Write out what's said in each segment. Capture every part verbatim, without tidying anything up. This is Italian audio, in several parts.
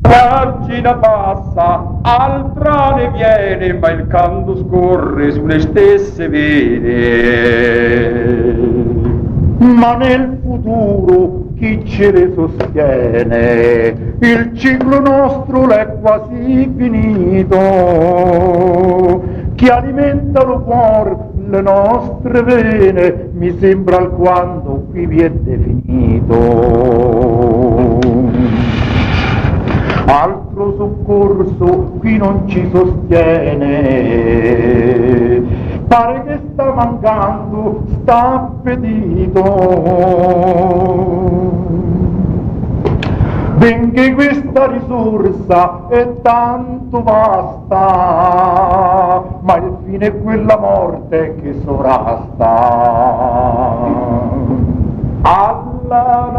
Pagina passa, altra ne viene, ma il canto scorre sulle stesse vene. Ma nel futuro chi ce le sostiene? Il ciclo nostro l'è quasi finito. Chi alimenta lo cuore, le nostre vene, mi sembra alquanto qui vi è definito. Altro soccorso qui non ci sostiene, pare che sta mancando, sta appetito. Benché questa risorsa è tanto vasta, ma il fine è quella morte che sovrasta. Alla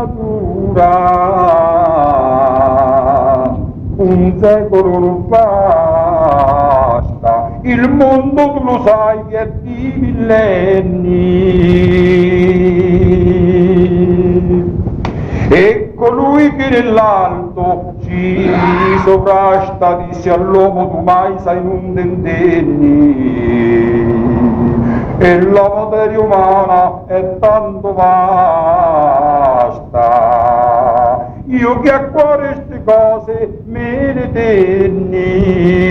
natura un secolo non basta, il mondo tu lo sai che è di millenni, e colui che nell'alto ci sovrasta disse all'uomo tu mai sai non tentenni, e la materia umana è tanto vasta, io che a cuore ste cose me le tenni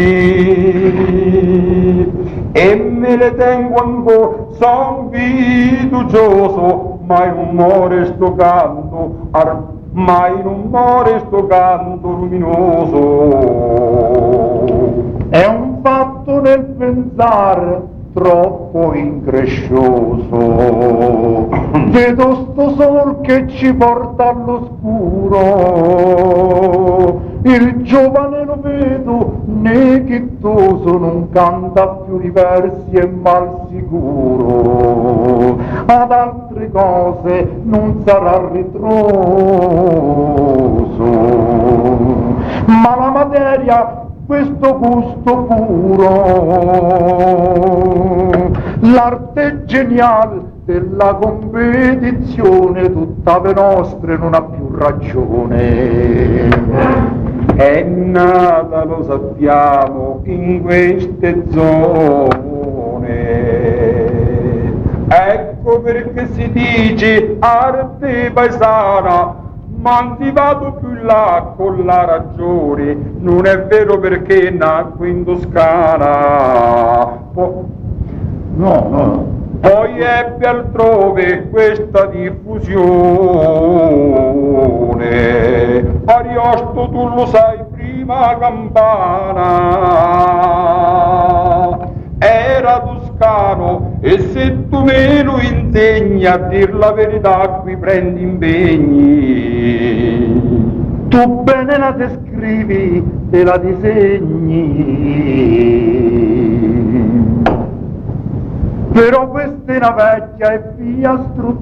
e me le tengo ancora, son fiducioso, mai non muore sto canto, mai non muore sto canto luminoso. È un fatto nel pensare troppo increscioso, vedo sto sol che ci porta all'oscuro, il giovane lo vedo neghittoso, non canta più i versi e mal sicuro, ad altre cose non sarà ritroso, ma la materia questo gusto puro, l'arte geniale della competizione, tutt'ave nostre non ha più ragione. È nata, lo sappiamo, in queste zone, ecco perché si dice arte paesana, ma ti vado più in là con la ragione, non è vero perché nacque in Toscana, po- no, no. poi ebbe altrove questa diffusione, Ariosto tu lo sai prima campana, era toscano e se tu me lo insegni a dir la verità qui prendi impegni. Tu bene la descrivi e la disegni, però questa è una vecchia e via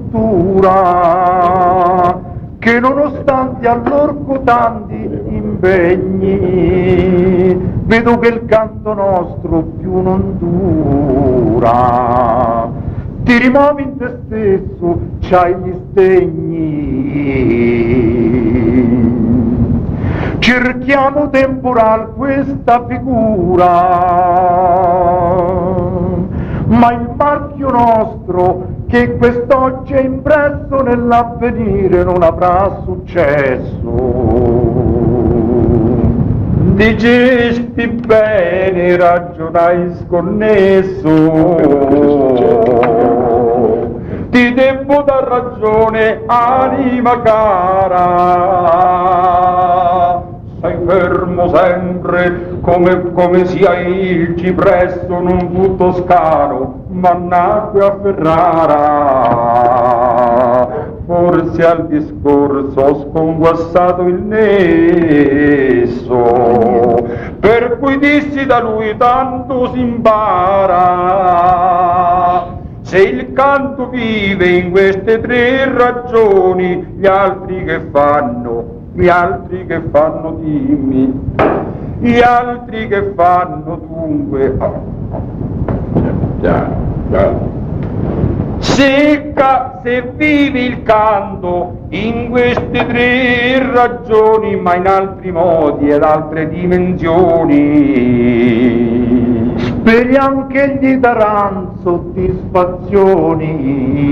struttura che nonostante a lor cotanti impegni vedo che il canto nostro più non dura, ti rimuovi in te stesso, c'hai gli stegni, cerchiamo temporal questa figura, ma il marchio nostro che quest'oggi è impresso nell'avvenire non avrà successo. Dicesti bene, ragionai sconnesso, ti devo dar ragione, anima cara, sei fermo sempre come, come sia il cipresso, non fu toscano, ma nacque a Ferrara. Forse al discorso ho sconguassato il nesso, per cui dissi da lui tanto si impara. Se il canto vive in queste tre ragioni, gli altri che fanno, gli altri che fanno dimmi, gli altri che fanno dunque. Già, già. Secca se vivi il canto in queste tre ragioni, ma in altri modi ed altre dimensioni. Speri anche gli daranno soddisfazioni,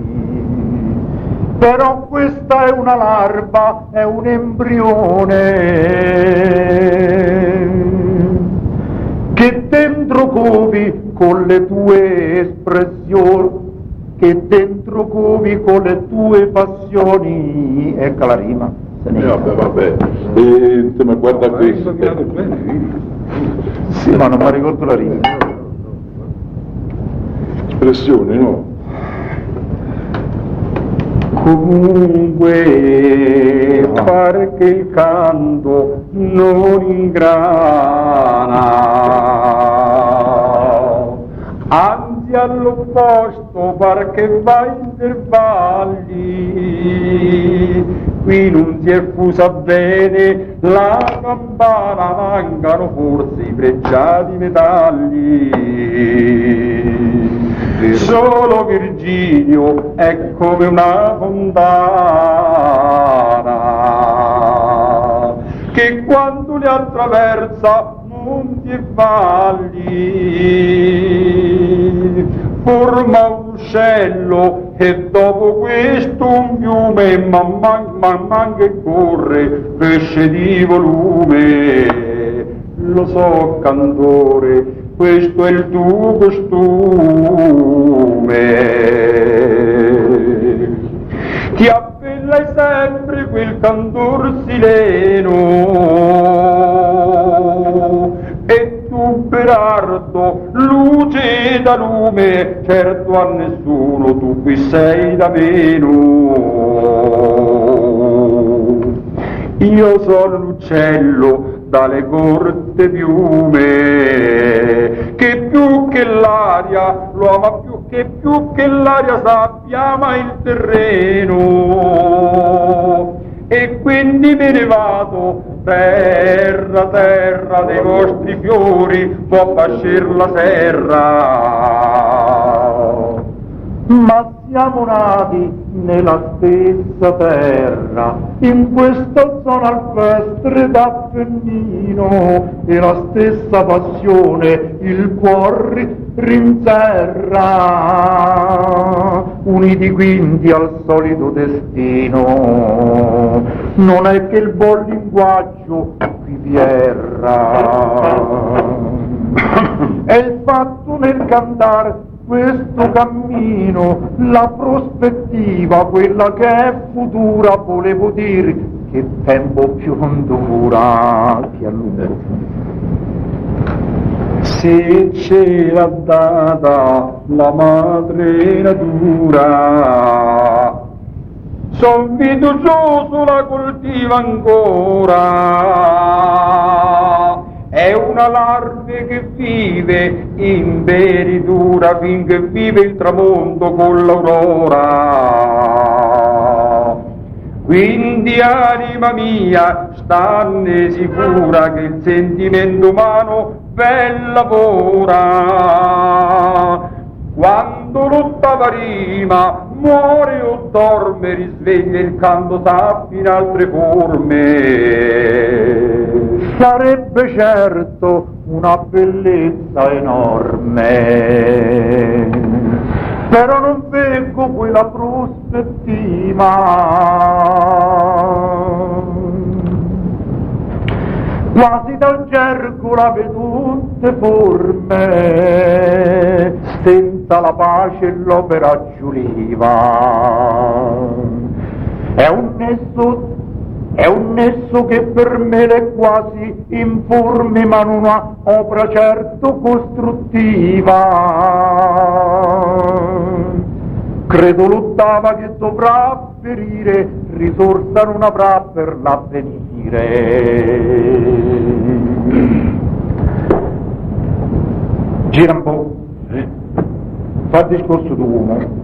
però questa è una larva, è un embrione che dentro covi con le tue espressioni, che dentro covi con le tue passioni. Ecco la rima. Eh, vabbè, vabbè. E, insomma, guarda questo. Sì, ma non mi ricordo la rima. Espressione, no? Comunque pare che il canto non ingrana, anzi all'opposto pare che va in intervalli. Qui non si è fusa bene la campana, mancano forse i pregiati metalli. Solo Virginio è come una fontana che quando li attraversa monti e valli forma un uccello e dopo questo un fiume, man man, man, man che corre cresce di volume. Lo so, cantore, questo è il tuo costume, ti appellai sempre quel cantor sileno, e tu Berardo, luce da lume, certo a nessuno tu qui sei da meno. Io sono l'uccello dalle corte piume, che più che l'aria lo ama più, che più che l'aria sappia ama il terreno, e quindi me ne vado, terra, terra dei vostri fiori, può pascer la serra. Ma siamo nati nella stessa terra, in questa zona alpestre d'Appennino, e la stessa passione il cuore rinserra, uniti quindi al solito destino. Non è che il buon linguaggio qui vi erra, è il fatto nel cantare questo cammino, la prospettiva, quella che è futura, volevo dire che tempo più non dura che a lungo. Se ce l'ha data la madre natura, son fiducioso la coltiva ancora. È una larve che vive in veridura finché vive il tramonto con l'aurora. Quindi anima mia, stanne sicura che il sentimento umano ben lavora. Quando l'ottava rima muore o dorme, risveglia il canto sappi in altre forme. Sarebbe certo una bellezza enorme, però non vedo quella prospettiva. Quasi dal gergo la vedo tutte forme, senza la pace l'opera giuriva. È un nesso, è un nesso che per me è quasi informe, ma non una opera certo costruttiva. Credo l'ottava che dovrà perire, risorsa non avrà per l'avvenire. Gira un po', eh? Fa il discorso tuo, eh?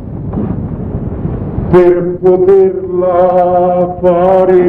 Per poterla fare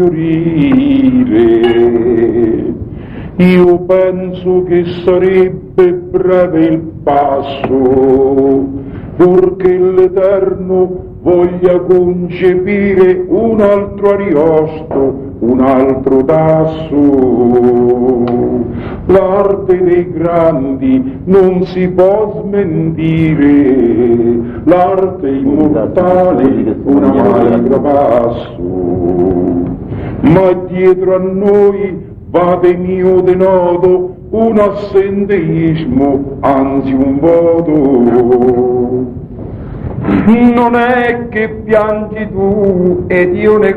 rifiorire, io penso che sarebbe breve il passo, purché l'Eterno voglia concepire un altro Ariosto, un altro Tasso. L'arte dei grandi non si può smentire, l'arte immortale una magra passo. Ma dietro a noi va de mio denodo un assenteismo, anzi un voto. Non è che piangi tu ed io ne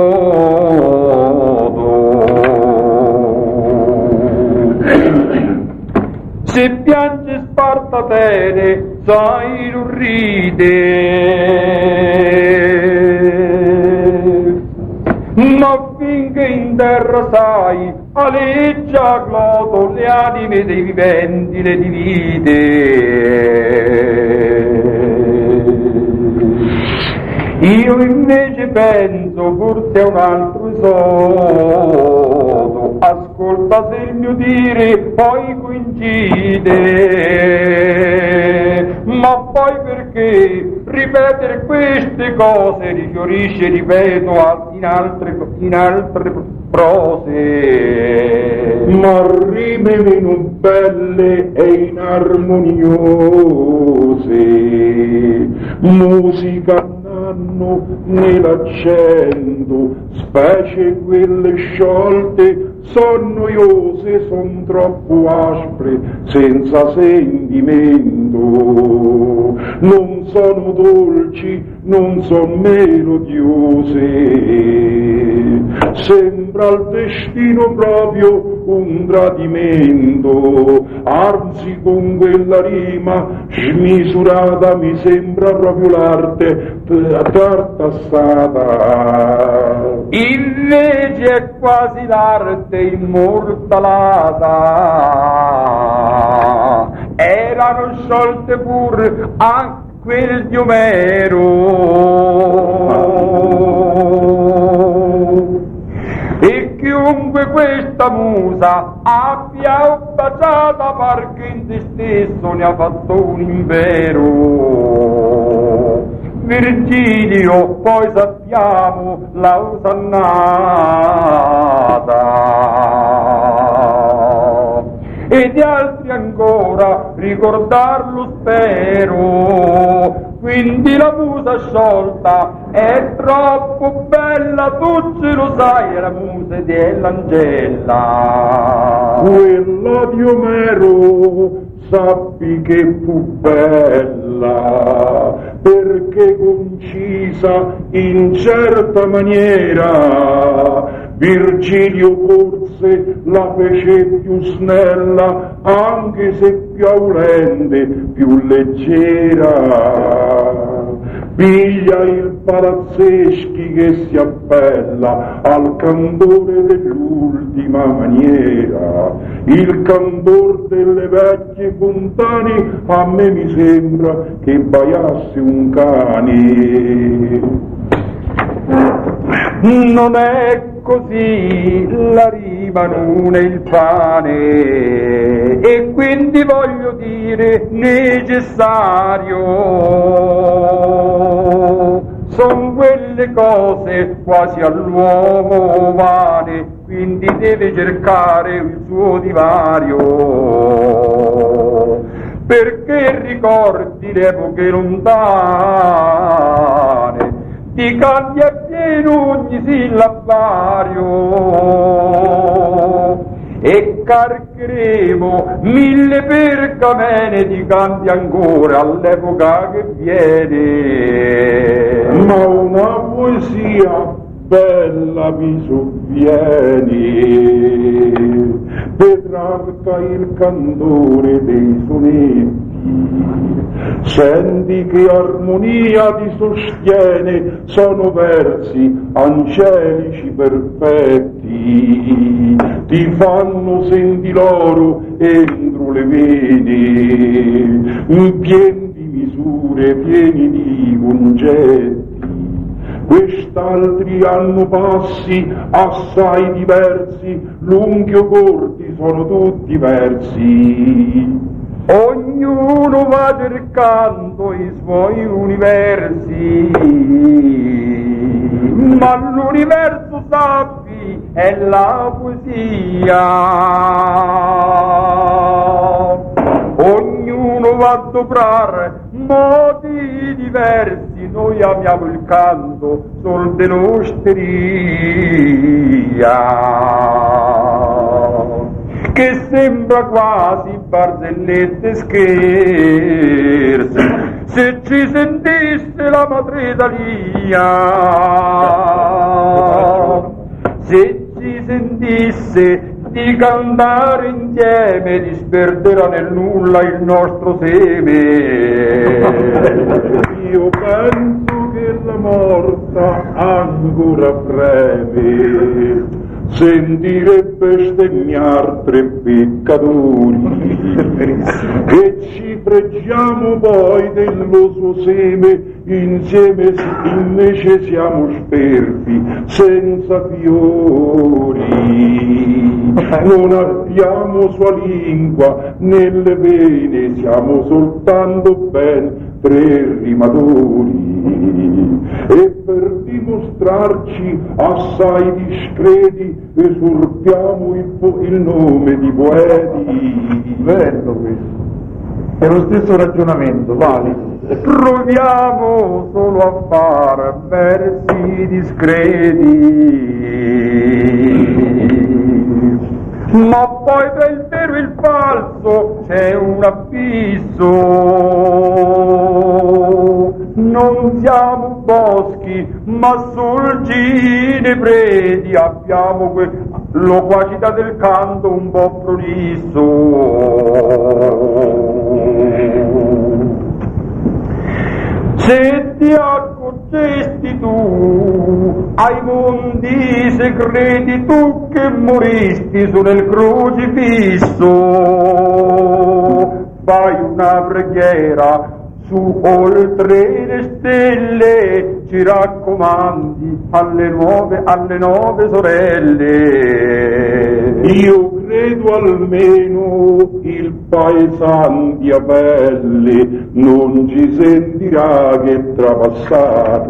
godo. Se piange Spartatene, sai non ride. Ma finché in terra sai, aleggia gloto le anime dei viventi, le divide. Io invece penso forse a un altro esodo, ascolta se il mio dire poi coincide, ma poi perché ripetere queste cose rifiorisce, ripeto, in altre, in altre prose, ma rime meno belle e inarmoniose, musica ne l'accendo, specie quelle sciolte, son noiose, son troppo aspre, senza sentimento, non sono dolci, non son melodiose, sembra il destino proprio un tradimento, anzi con quella rima smisurata mi sembra proprio l'arte tartassata. Invece è quasi l'arte immortalata, erano sciolte pur anche quel di Omero. E chiunque questa musa abbia baciata par che in se stesso ne ha fatto un impero. Virgilio poi sappiamo l'ha osannata, e di altri ancora ricordarlo spero. Quindi la musa sciolta è troppo bella, tu ce lo sai, è la musa dell'Angela. Quella di Omero sappi che fu bella, perché concisa in certa maniera. Virgilio forse la fece più snella, anche se più aulente, più leggera. Piglia il Palazzeschi che si appella al candore dell'ultima maniera. Il candor delle vecchie fontane a me mi sembra che baiasse un cane. Non è così, la rima non è il pane, e quindi voglio dire necessario. Son quelle cose quasi all'uomo vane, quindi deve cercare il suo divario, perché ricordi le epoche lontane, ti cambia pieno ogni sillabario, e caricheremo mille pergamene di canti ancora all'epoca che viene. Ma una poesia bella mi sovviene, Petrarca il candore dei sonetti, senti che armonia ti sostiene, sono versi angelici perfetti, ti fanno senti loro entro le vene, pieni di misure, pieni di concetti. Quest'altri hanno passi assai diversi, lunghi o corti sono tutti versi. Ognuno va cercando i suoi universi, ma l'universo sappi è la poesia. Ognuno va a adoprare modi diversi, noi amiamo il canto sol dell'osteria, che sembra quasi barzellette scherzi, se ci sentisse la madre Italia, se ci sentisse di cantare insieme, disperderà nel nulla il nostro seme. Io penso che la morta ancora breve sentire bestemmiar tre peccatori, e ci fregiamo poi dello suo seme, insieme invece siamo sperti senza fiori. Non abbiamo sua lingua nelle vene, siamo soltanto ben tre rimatori, e per dimostrarci assai discreti usurpiamo il, po- il nome di poeti. Bello questo, è lo stesso ragionamento, vale. Proviamo solo a fare versi discreti, ma poi tra il vero e il falso c'è un abisso. Non siamo boschi, ma sul ginepreti, abbiamo que- loquacità del canto un po' prolisso. Se ti accorgesti tu ai mondi segreti, tu che moristi su nel crocifisso, fai una preghiera su oltre le stelle, ci raccomandi alle nuove, alle nuove sorelle. Io credo almeno il paesan di Apelle non ci sentirà che trapassato,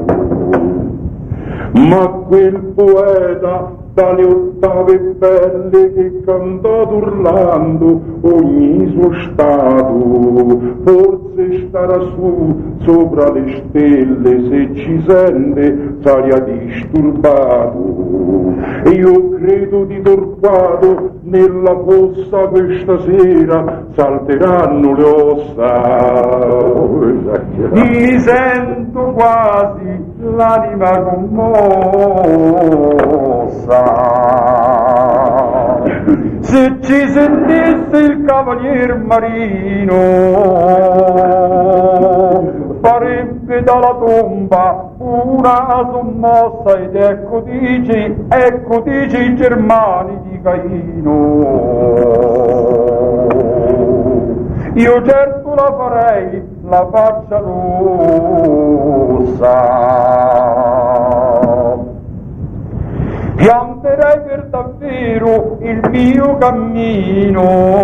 ma quel poeta dalle ottave belle che cantato urlando ogni suo stato, forse starà su sopra le stelle, se ci sente sarà disturbato. E io credo di Torquato nella fossa questa sera salteranno le ossa. Mi sento quasi l'anima commossa. Se ci sentisse il cavalier Marino, farebbe dalla tomba una sommossa, ed ecco dici, ecco dici i germani di Caino. Io certo la farei la faccia rossa, pianterei per davvero il mio cammino,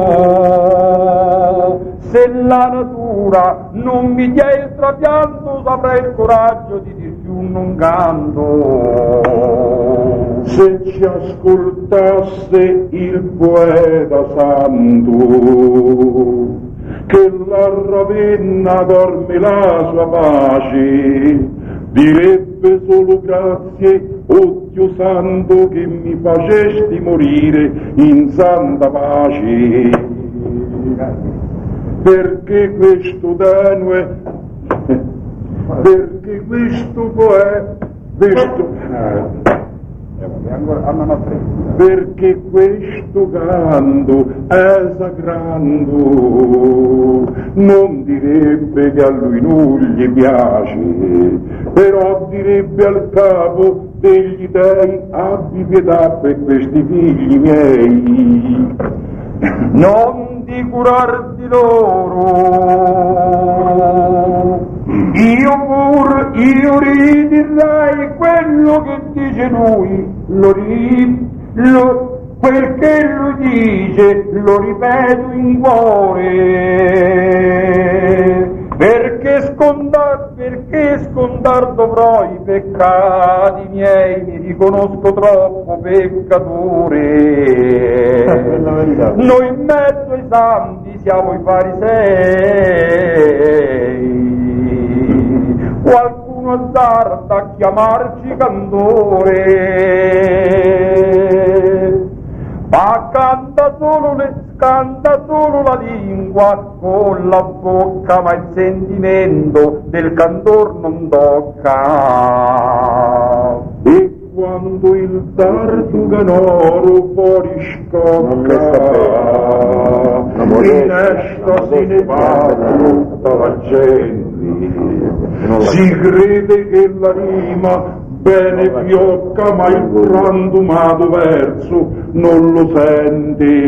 se la natura non mi dia il trapianto, saprei il coraggio di dir più non canto. Se ci ascoltasse il poeta santo, che la Ravenna dorme la sua pace, direbbe solo grazie, o Dio santo, che mi facesti morire in santa pace, perché questo tenue, perché questo poeta, questo, perché questo canto esacrando non direbbe che a lui non gli piace, però direbbe al capo degli dei: abbi pietà per questi figli miei, non di curar di loro. Io pur, io ridirei quello che dice lui, lo ri, lo, quel che lui dice lo ripeto in cuore, perché scondar, perché scondar dovrò i peccati miei, mi riconosco troppo peccatore. Noi in mezzo ai santi siamo i farisei, qualcuno azzarda a chiamarci cantore, ma canta solo, le, canta solo la lingua con la bocca, ma il sentimento del cantor non tocca. E quando il tartuganoro fuori scocca, in estasi ne va tutta la gente, si crede che la rima bene fiocca, ma il frantumato verso non lo sente.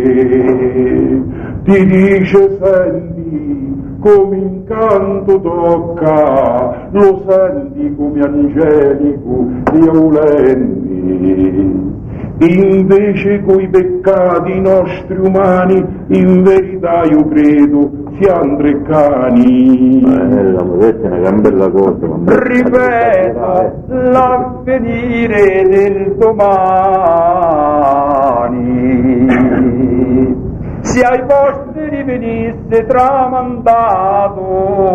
Ti dice senti come incanto tocca, lo senti come angelico di aulenti. Invece coi peccati nostri umani, in verità io credo siamo tre cani. Eh, la modestia è una gran bella cosa. Ripeto, l'avvenire del domani, se ai posteri venisse tramandato,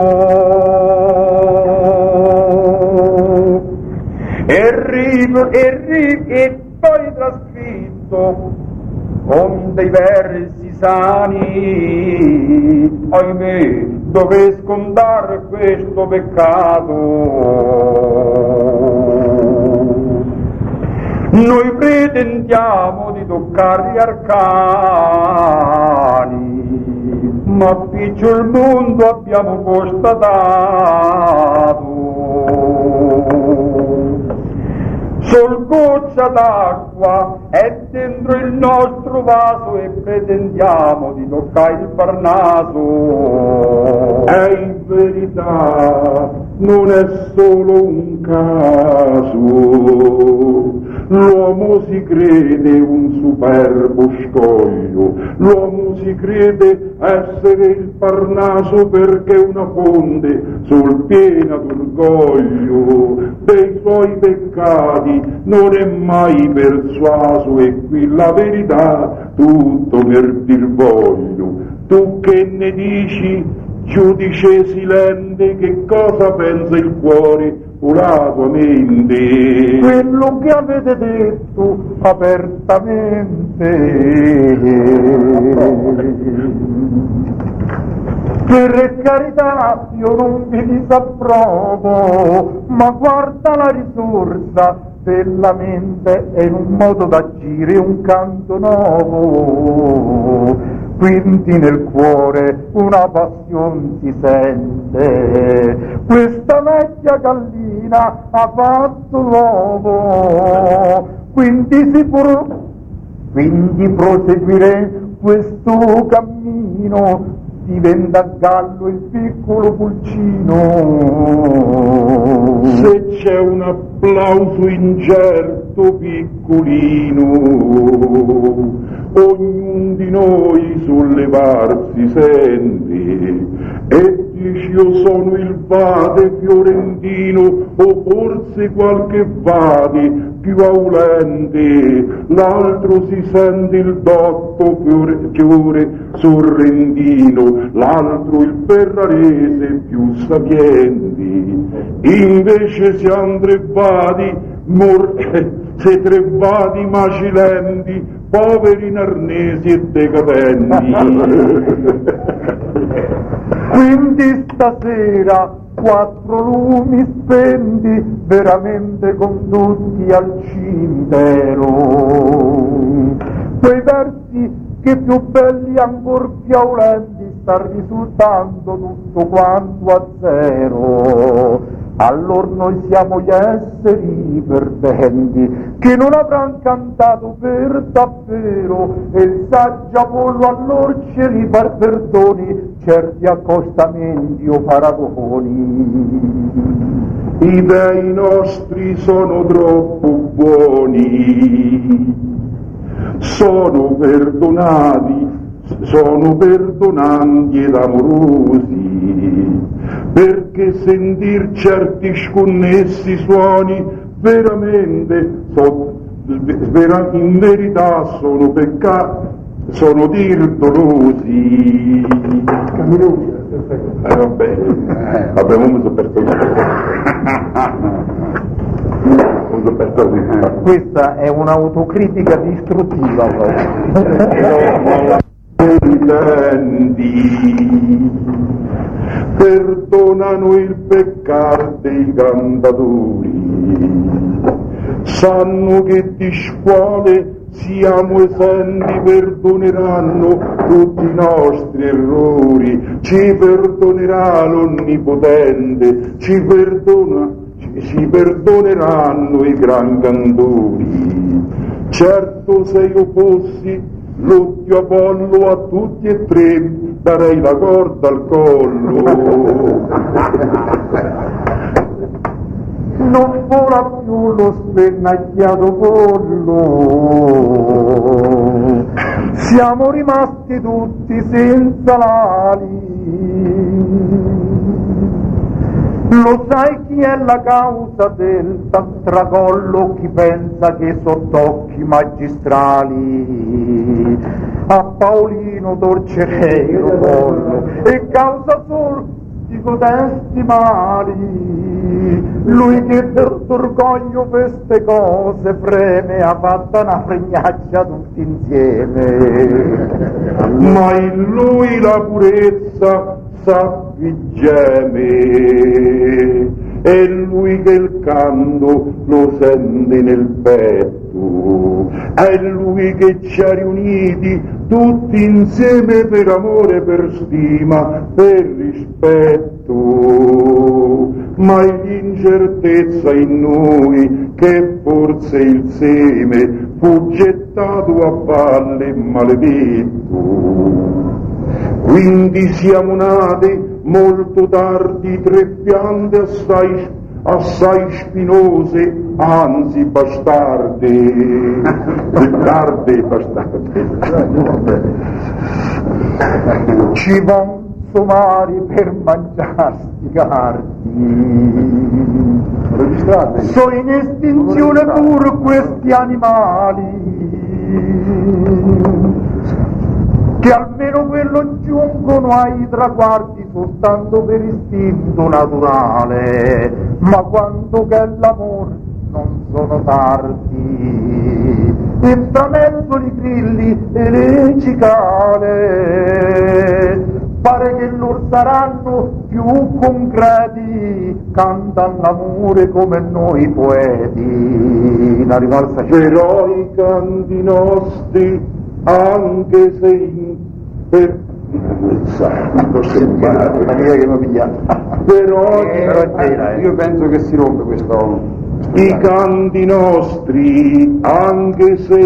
e ri- e ri- e poi trascritto con dei versi sani, ahimè, dove scondare questo peccato. Noi pretendiamo di toccare gli arcani, ma piccio il mondo abbiamo constatato. Sol goccia d'acqua è dentro il nostro vaso e pretendiamo di toccare il Parnaso. È in verità, non è solo un caso. L'uomo si crede un superbo scoglio, l'uomo si crede essere il Parnaso perché una fonte sul piena d'orgoglio dei suoi peccati non è mai persuaso, e qui la verità tutto per dir voglio. Tu che ne dici, giudice silente, che cosa pensa il cuore o la tua mente? Quello che avete detto apertamente, per carità io non vi disapprovo, ma guarda la risorsa della mente è in un modo d'agire un canto nuovo. Quindi nel cuore una passione si sente, questa vecchia gallina ha fatto l'uovo, quindi si può, quindi proseguire questo cammino, diventa gallo il piccolo pulcino. Se c'è un applauso incerto piccolino, ognuno di noi sollevarsi sente e dici io sono il vade fiorentino, o forse qualche vade più aulente, l'altro si sente il dotto fiore, fiore sorrentino, l'altro il ferrarese più sapienti. Invece siamo tre vadi, mor- se tre vadi macilenti, poveri narnesi e decadenti. Quindi stasera quattro lumi spendi veramente con tutti al cimitero, quei versi che più belli ancor più aulenti sta risultando tutto quanto a zero. Allora noi siamo gli esseri perdenti che non avranno cantato per davvero, e il saggio Apollo allora ce li par perdoni certi accostamenti o paragoni. I dei nostri sono troppo buoni, sono perdonati, sono perdonanti ed amorosi, perché sentir certi sconnessi suoni veramente, so, vera, in verità sono peccati, sono dir dolosi. Eh, vabbè, eh, vabbè, non so per questa è un'autocritica distruttiva proprio. Intendi, perdonano il peccato dei cantatori, sanno che di scuole siamo esenti, perdoneranno tutti i nostri errori, ci perdonerà l'Onnipotente, ci perdona, ci, ci perdoneranno i gran cantori. Certo, se io fossi l'occhio Apollo a tutti e tre, darei la corda al collo. Non vola più lo spennacchiato pollo, siamo rimasti tutti senza l'ali. Lo sai chi è la causa del tracollo? Chi pensa che sott'occhi magistrali a Paolino torcerei lo collo, e causa solo di codesti mali. Lui che per d'orgoglio per ste cose freme, ha fatta una fregnaccia tutti insieme. Ma in lui la purezza s'avvigeme, è lui che il canto lo sente nel petto, è lui che ci ha riuniti tutti insieme per amore, per stima, per rispetto. Ma è l'incertezza in noi che forse il seme fu gettato a valle maledetto. Quindi siamo nati molto tardi, tre piante assai, assai spinose, anzi bastarde, tarde bastarde. Ci von somari per mangiarsi cardi, sono in estinzione pure questi animali, che almeno quello giungono ai traguardi soltanto per istinto naturale, ma quando che è l'amore non sono tardi, e fra mezzo di grilli e le cicale pare che loro saranno più concreti, cantano l'amore come noi poeti. La rivalsa però i canti nostri, anche se in per che mi pigliato, però eh, eh, io penso che si rompe questo, questo i canti nostri, anche se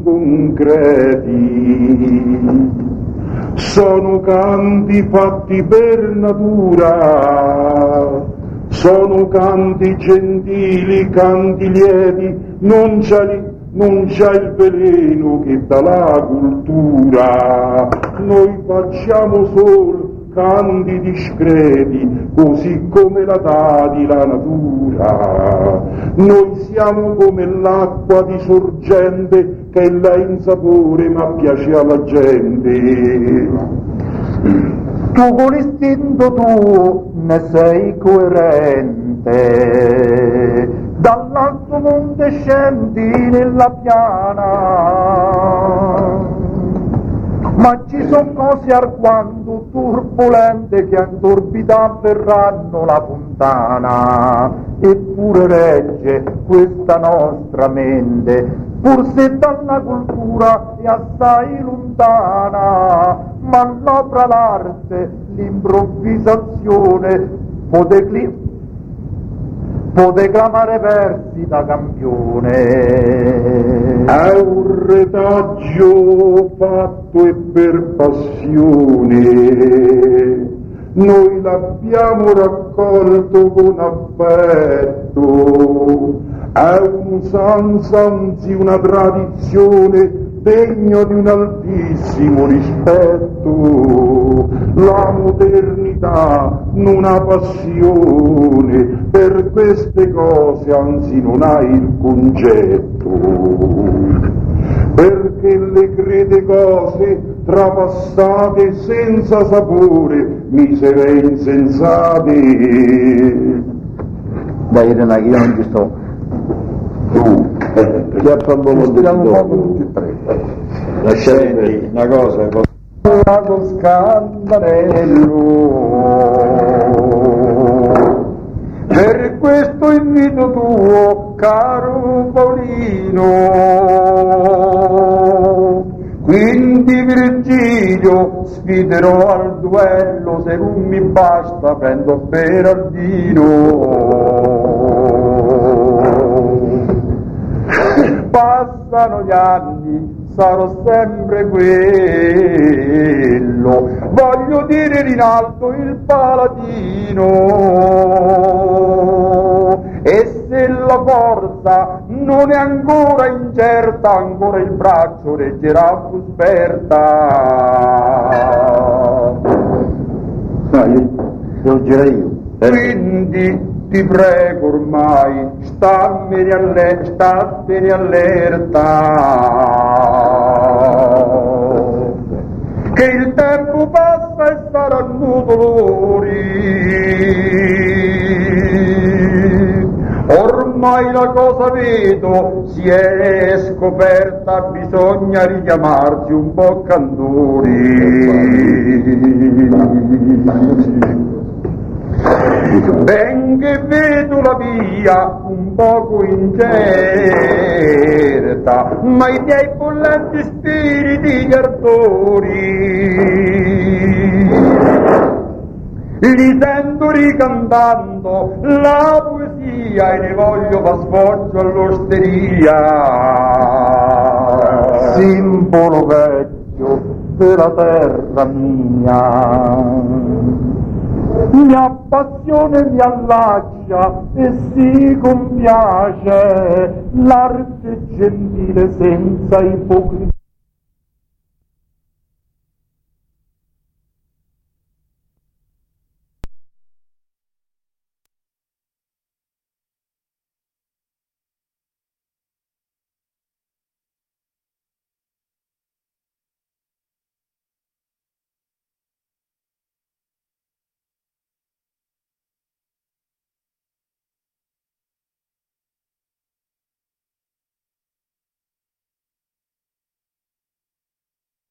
inconcreti, sono canti fatti per natura, sono canti gentili, canti lieti, non c'è non c'è il veleno che dà la cultura. Noi facciamo solo canti discreti, così come la dà di la natura. Noi siamo come l'acqua di sorgente, che è là in sapore ma piace alla gente. Tu con l'istinto tu ne sei coerente, dall'alto monte scendi nella piana, ma ci sono cose alquanto turbolente che in torbidità verranno la fontana, eppure regge questa nostra mente, pur se dalla cultura è assai lontana, ma l'opera, l'arte, l'improvvisazione può declinare, può declamare versi da campione. È un retaggio fatto e per passione, noi l'abbiamo raccolto con affetto, è un'usanza, anzi una tradizione degno di un altissimo rispetto. La modernità non ha passione per queste cose, anzi non ha il concetto, perché le crede cose trapassate senza sapore, misere e insensate. Dai Irene, che io non ci sto. Tu, Chiappa un po' con stiamo un po' tutti e tre. Senti, una cosa, Lago Scandanello, per questo invito tuo, caro Paolino, quindi Virgilio sfiderò al duello, se non mi basta prendo Berardino. Passano gli anni, sarò sempre quello, voglio dire Rinaldo il paladino, e se la forza non è ancora incerta, ancora il braccio reggerà Fusberta. Dai, devo girare io. Quindi ti prego ormai, stammene alle, statene allerta, che il tempo passa e saranno dolori. Ormai la cosa vedo, si è scoperta, bisogna richiamarsi un po' candori. Ben che vedo la via un poco incerta, ma i miei bollenti spiriti gli ardori li sento ricantando la poesia e ne voglio far sfoggio all'osteria. Simbolo vecchio della terra mia, mi appassiona e mi allaccia e si compiace l'arte gentile senza ipocrisia.